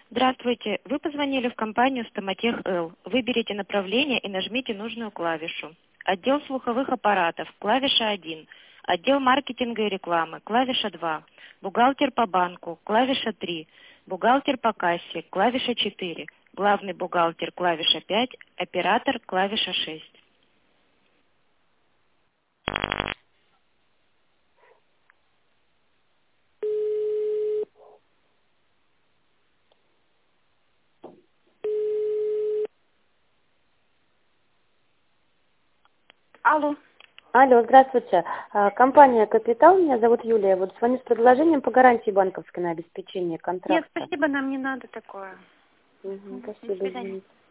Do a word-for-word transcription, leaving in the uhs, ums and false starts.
Здравствуйте. Вы позвонили в компанию Стоматех Л. Выберите направление и нажмите нужную клавишу. Отдел слуховых аппаратов, клавиша один. Отдел маркетинга и рекламы, клавиша два. Бухгалтер по банку, клавиша три. Бухгалтер по кассе, клавиша четыре. Главный бухгалтер, клавиша пять. Оператор, клавиша шесть. Алло. Алло, здравствуйте. А, Компания «Капитал», меня зовут Юлия. Вот звоню с предложением по гарантии банковской на обеспечение Нет, контракта. спасибо, нам не надо такое. Мгм, Мгм, До спасибо, свидания. извините.